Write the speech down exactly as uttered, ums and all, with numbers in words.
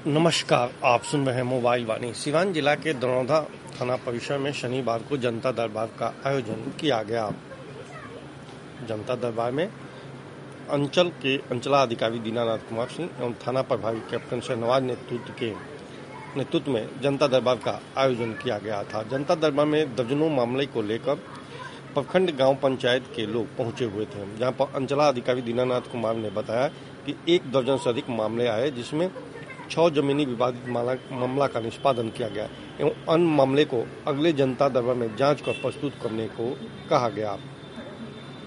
नमस्कार, आप सुन रहे हैं मोबाइल वाणी। सिवान जिला के दरौंधा थाना परिसर में शनिवार को जनता दरबार का आयोजन किया गया। जनता दरबार में अंचल के अंचलाधिकारी दीनानाथ कुमार सिंह एवं थाना प्रभारी कैप्टन शहनवाज नेतृत्व के नेतृत्व में जनता दरबार का आयोजन किया गया था। जनता दरबार में दर्जनों मामले को लेकर प्रखंड गांव पंचायत के लोग पहुंचे हुए थे, जहां पर अंचलाधिकारी दीनानाथ कुमार ने बताया कि एक दर्जन से अधिक मामले आए, जिसमें छह जमीनी विवादित मामला का निष्पादन किया गया एवं अन्य मामले को अगले जनता दरबार में जांच कर प्रस्तुत करने को कहा गया।